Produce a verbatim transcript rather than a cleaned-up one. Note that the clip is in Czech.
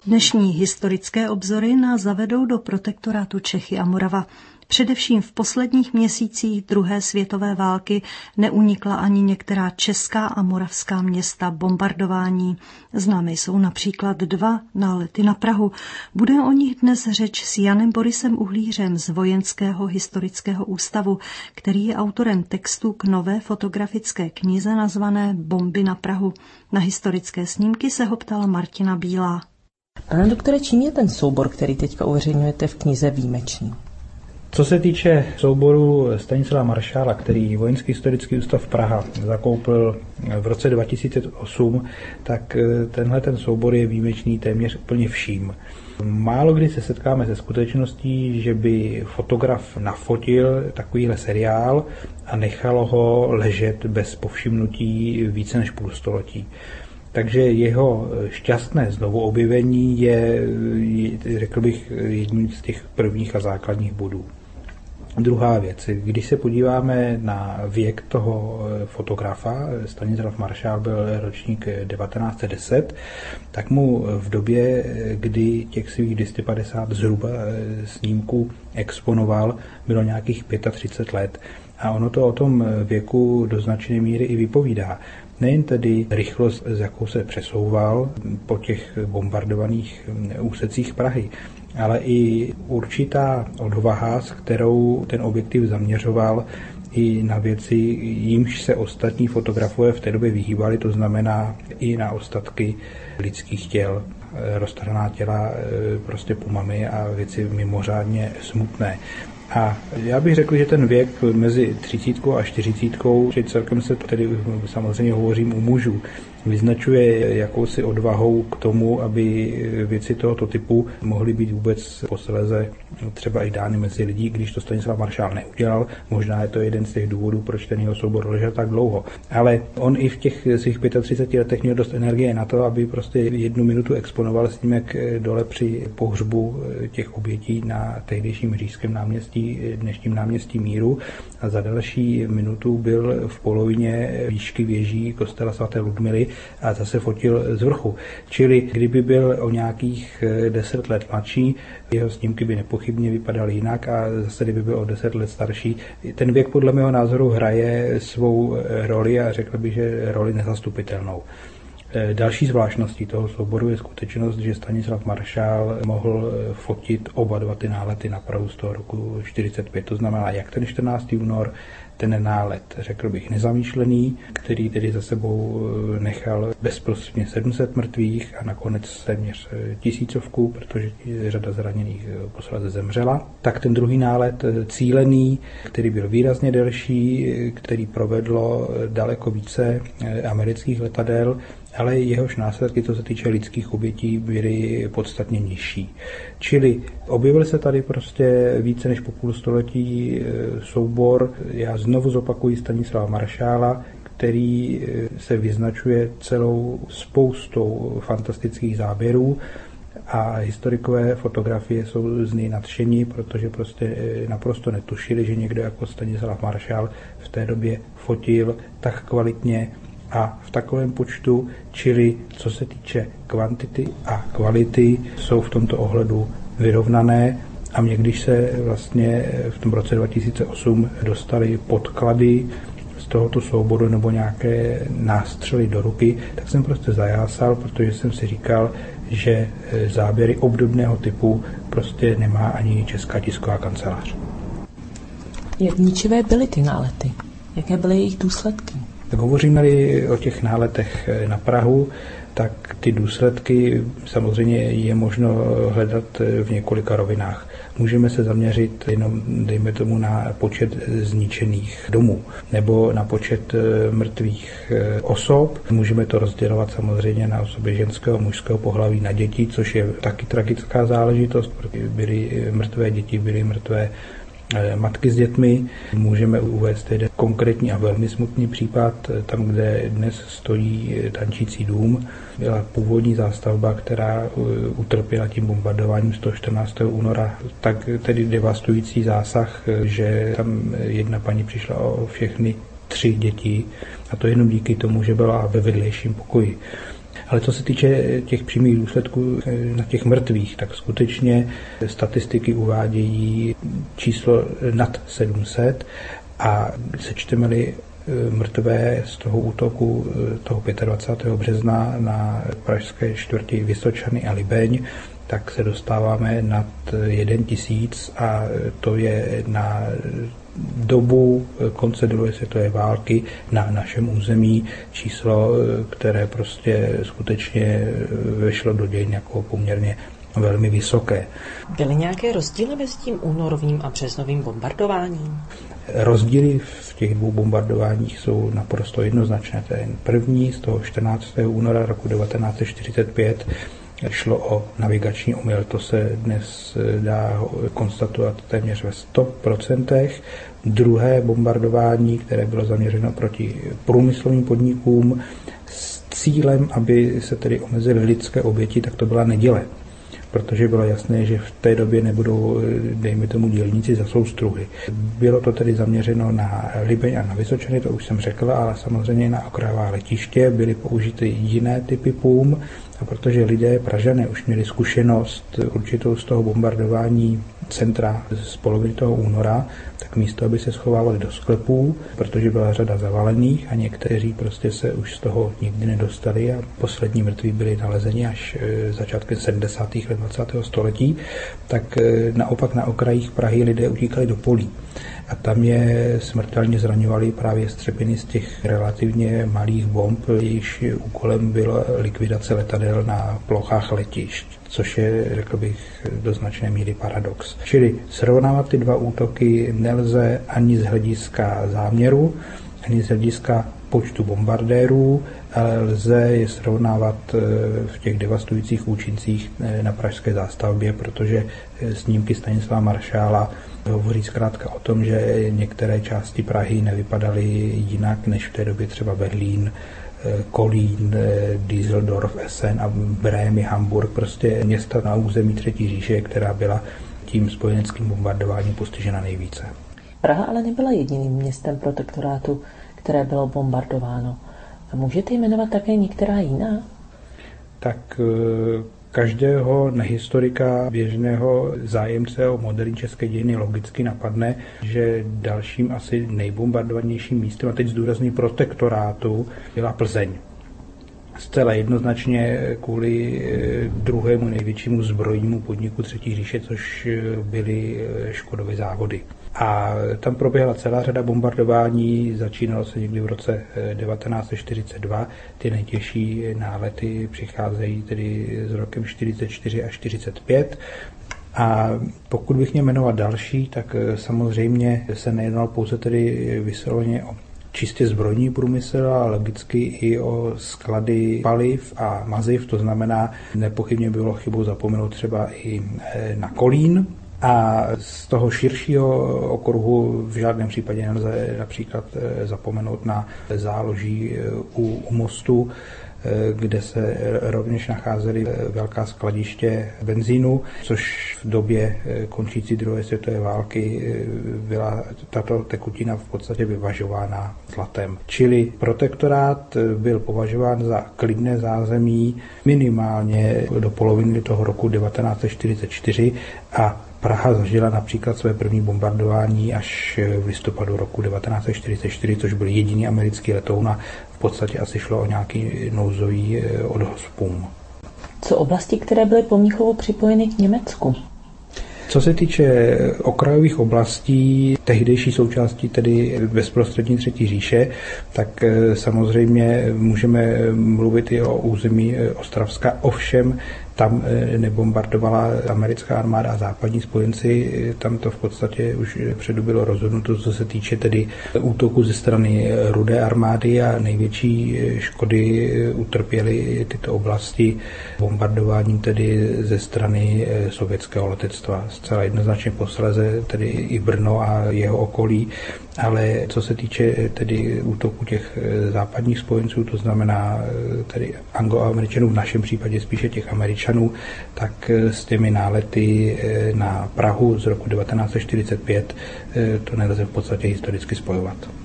Dnešní historické obzory nás zavedou do protektorátu Čechy a Morava. Především v posledních měsících druhé světové války neunikla ani některá česká a moravská města bombardování. Známé jsou například dva nálety na Prahu. Bude o nich dnes řeč s Janem Borisem Uhlířem z Vojenského historického ústavu, který je autorem textu k nové fotografické knize nazvané Bomby na Prahu. Na historické snímky se ho ptala Martina Bílá. Pane doktore, čím je ten soubor, který teďka uveřejňujete v knize, výjimečný? Co se týče souboru Stanislava Maršála, který Vojenský historický ústav Praha zakoupil v roce dva tisíce osm, tak tenhle ten soubor je výjimečný téměř úplně vším. Málo kdy se setkáme se skutečností, že by fotograf nafotil takovýhle seriál a nechal ho ležet bez povšimnutí více než půl století. Takže jeho šťastné znovuobjevení je, řekl bych, jedním z těch prvních a základních bodů. Druhá věc, když se podíváme na věk toho fotografa, Stanislav Maršál byl ročník devatenáct set deset, tak mu v době, kdy těch svých dvě stě padesát zhruba snímků exponoval, bylo nějakých třicet pět let. A ono to o tom věku do značné míry i vypovídá. Nejen tedy rychlost, s jakou se přesouval po těch bombardovaných úsecích Prahy, ale i určitá odvaha, s kterou ten objektiv zaměřoval i na věci, jimž se ostatní fotografové v té době vyhýbali, to znamená i na ostatky lidských těl, roztrhaná těla prostě pomami a věci mimořádně smutné. A já bych řekl, že ten věk mezi třicítkou a čtyřicítkou, že celkem se tedy samozřejmě hovořím u mužů, vyznačuje jakousi odvahou k tomu, aby věci tohoto typu mohly být vůbec posléze třeba i dány mezi lidí, když to Stanislav Maršál neudělal. Možná je to jeden z těch důvodů, proč ten jeho soubor ležel tak dlouho. Ale on i v těch svých třiceti pěti letech měl dost energie na to, aby prostě jednu minutu exponoval snímek dole při pohřbu těch obětí na tehdejším Říšském náměstí, dnešním náměstí Míru, a za další minutu byl v polovině výšky věží kostela svaté Ludmily a zase fotil z vrchu. Čili kdyby byl o nějakých deset let mladší, jeho snímky by nepochybně vypadaly jinak, a zase kdyby byl o deset let starší. Ten věk podle mého názoru hraje svou roli a řekl bych, že roli nezastupitelnou. Další zvláštností toho souboru je skutečnost, že Stanislav Maršál mohl fotit oba dva ty nálety na Prahu z toho roku čtyřicet pět. To znamená jak ten čtrnáctého února, ten nálet, řekl bych, nezamýšlený, který tedy za sebou nechal bezprostředně sedm set mrtvých a nakonec téměř tisícovku, protože řada zraněných posléze zemřela. Tak ten druhý nálet cílený, který byl výrazně delší, který provedlo daleko více amerických letadel, ale jehož následky, co se týče lidských obětí, byly podstatně nižší. Čili objevil se tady prostě více než po půl století soubor, já znovu zopakuji, Stanislava Maršála, který se vyznačuje celou spoustou fantastických záběrů, a historikové fotografie jsou z něj nadšení, protože prostě naprosto netušili, že někdo jako Stanislav Maršál v té době fotil tak kvalitně a v takovém počtu, čili co se týče kvantity a kvality, jsou v tomto ohledu vyrovnané. A mě, když se vlastně v tom roce dva tisíce osm dostaly podklady z tohoto souboru nebo nějaké nástřely do ruky, tak jsem prostě zajásal, protože jsem si říkal, že záběry obdobného typu prostě nemá ani Česká tisková kancelář. Jak ničivé byly ty nálety? Jaké byly jejich důsledky? Tak hovoříme-li o těch náletech na Prahu, tak ty důsledky samozřejmě je možno hledat v několika rovinách. Můžeme se zaměřit jenom, dejme tomu, na počet zničených domů nebo na počet mrtvých osob. Můžeme to rozdělovat samozřejmě na osoby ženského a mužského pohlaví, na děti, což je taky tragická záležitost, protože byly mrtvé děti, byly mrtvé matky s dětmi. Můžeme uvést jeden konkrétní a velmi smutný případ, tam, kde dnes stojí tančící dům. Byla původní zástavba, která utrpěla tím bombardováním z toho čtrnáctého února tak tedy devastující zásah, že tam jedna paní přišla o všechny tři děti, a to jenom díky tomu, že byla ve vedlejším pokoji. Ale co se týče těch přímých důsledků na těch mrtvých, tak skutečně statistiky uvádějí číslo nad sedm set a sečteme-li mrtvé z toho útoku toho dvacátého pátého března na pražské čtvrti Vysočany a Libeň, tak se dostáváme nad jeden tisíc a to je na dobu konce druhé světové války na našem území číslo, které prostě skutečně vešlo do dějin jako poměrně velmi vysoké. Byly nějaké rozdíly mezi tím únorovým a březnovým bombardováním? Rozdíly v těch dvou bombardováních jsou naprosto jednoznačné. Ten první z toho čtrnáctého února roku devatenáct set čtyřicet pět šlo o navigační omyl. To se dnes dá konstatovat téměř ve sto procentech. Druhé bombardování, které bylo zaměřeno proti průmyslovým podnikům s cílem, aby se tedy omezily lidské oběti, tak to byla neděle. Protože bylo jasné, že v té době nebudou, dejme tomu, dělníci za soustruhy. Bylo to tedy zaměřeno na Libeň a na Vysočany, to už jsem řekl, ale samozřejmě na okrajová letiště byly použity jiné typy pum, a protože lidé, Pražané, už měli zkušenost určitou z toho bombardování centra z poloviny toho února, tak místo, aby se schovávali do sklepů, protože byla řada zavalených a někteří prostě se už z toho nikdy nedostali a poslední mrtví byli nalezeni až začátkem sedmdesátých let dvacátého století, tak naopak na okrajích Prahy lidé utíkali do polí. A tam je smrtelně zraňovali právě střepiny z těch relativně malých bomb, jejichž úkolem byla likvidace letadel na plochách letišť, což je, řekl bych, do značné míry paradox. Čili srovnávat ty dva útoky nelze ani z hlediska záměru, ani z hlediska počtu bombardérů, ale lze je srovnávat v těch devastujících účincích na pražské zástavbě, protože snímky Stanislava Maršála hovoří zkrátka o tom, že některé části Prahy nevypadaly jinak než v té době třeba Berlín, Kolín, Düsseldorf, Essen a Brémy, Hamburg, prostě města na území Třetí říše, která byla tím spojeneckým bombardováním postižena nejvíce. Praha ale nebyla jediným městem protektorátu, které bylo bombardováno. A můžete jmenovat také některá jiná? Tak každého nehistorika, běžného zájemce o moderní české dějiny logicky napadne, že dalším asi nejbombardovanějším místem, a teď zdůrazní protektorátu, byla Plzeň. Zcela jednoznačně kvůli druhému největšímu zbrojnímu podniku Třetí říše, což byly Škodovy závody. A tam proběhla celá řada bombardování, začínalo se někdy v roce devatenáct set čtyřicet dva, ty nejtěžší nálety přicházejí tedy s rokem čtyřicet čtyři až čtyřicet pět. A pokud bych měl jmenovat další, tak samozřejmě se nejednalo pouze tedy vysloveně o čistě zbrojní průmysl, ale logicky i o sklady paliv a maziv, to znamená, nepochybně bylo chybou zapomenout třeba i na Kolín. A z toho širšího okruhu v žádném případě nelze například zapomenout na záloží u, u mostu, kde se rovněž nacházely velká skladiště benzínu, což v době končící druhé světové války byla tato tekutina v podstatě vyvažována zlatem. Čili protektorát byl považován za klidné zázemí minimálně do poloviny toho roku devatenáct set čtyřicet čtyři a Praha zažila například své první bombardování až v listopadu roku devatenáct set čtyřicet čtyři, což byl jediný americký letoun a v podstatě asi šlo o nějaký nouzový odhoz pum. Co oblasti, které byly po Mnichovu připojeny k Německu? Co se týče okrajových oblastí, tehdejší součástí tedy bezprostřední Třetí říše, tak samozřejmě můžeme mluvit i o území Ostravska, ovšem tam nebombardovala americká armáda a západní spojenci, tam to v podstatě už předu bylo rozhodnuto, co se týče tedy útoku ze strany Rudé armády a největší škody utrpěly tyto oblasti bombardováním tedy ze strany sovětského letectva. Zcela jednoznačně posléze tedy i Brno a jeho okolí, ale co se týče tedy útoku těch západních spojenců, to znamená tedy Anglo-Američanů, v našem případě spíše těch Američanů, tak s těmi nálety na Prahu z roku devatenáct set čtyřicet pět to nelze v podstatě historicky spojovat.